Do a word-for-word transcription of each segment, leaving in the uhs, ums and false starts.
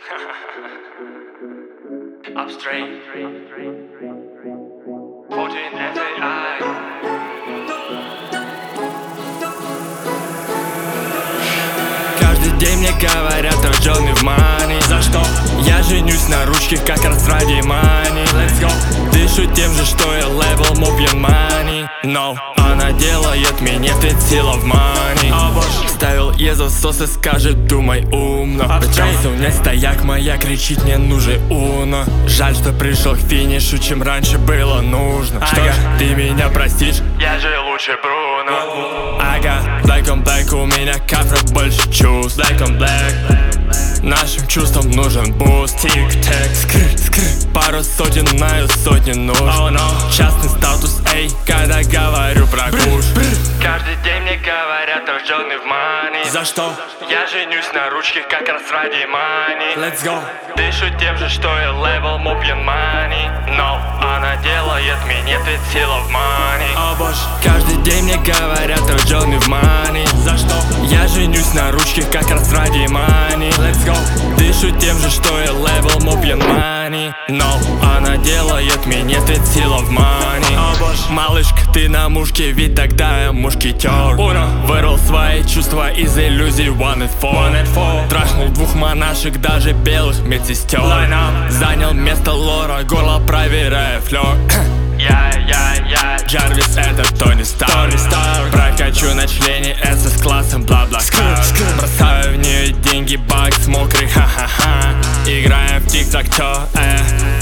Upstream fourteen эф эй ай. Каждый день мне говорят рожденный в мани. За что? Я женюсь на ручке как раз ради мани. Let's go. Дышу тем же, что я левел, мой пьян мани. No, она делает меня сила в мани. О боже. Ставил я засосы, скажет, думай умно. Пытался унять стояк, моя кричит, мне нужен уно. Жаль, что пришел к финишу, чем раньше было нужно. Что ж, ты меня простишь? Я же лучше Бруно. Ага, black on black, у меня кафе больше чувств. Black on black. Нашим чувствам нужен буст. Тик-так, скр, скр. Пару сотен, знаю, сотни нужд. Oh no. Частный статус, эй, когда говорю про куш. Каждый день мне говорят рожденный в мани. За что? Я женюсь на ручке как раз ради мани. Let's go. Дышу тем же, что я левел, мой пьян мани. Но она делает меня сила в мани. О боже. Каждый день мне говорят рожденный в мани. За что? Я женюсь на ручке как раз ради мани. Let's go. Дышу тем же, что я левел, мой пьян мани. Но она делает меня сила в мани. О боже. Малышка, ты на мушке, ведь тогда я мушкетер. Ура. Вырвал свои чувства из иллюзий one and four. One and four. Трахнул двух монашек, даже белых медсестер. Line up. Занял место лора, горло проверяя флёр. Я, я, я. Джарвис, это Тони Старк. Тони Старк. Прокачу на члене эс с классом, бла-бла. Бросаю в нее деньги, бакс мокрый, ха-ха-ха. Играем в тик-так-то, э.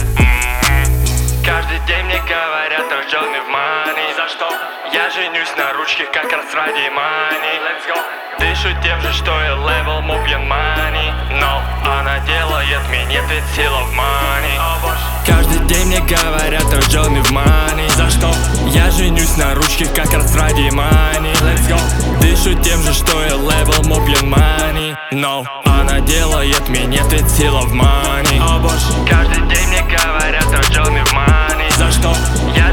Каждый день мне говорят рожденный в мани. За что? Я женюсь на ручке как раз ради мани. Let's go. Дышу тем же, что я левел, мой пьян мани. Но она делает меня сила в мани. О боже. Каждый день мне говорят рожденный в мани. За что? Я женюсь на ручке как раз ради мани. Let's go. Дышу тем же, что я левел, мой пьян мани. Но она делает меня сила в мани. О боже. Каждый день мне говорят рожденный в мани. За что? Я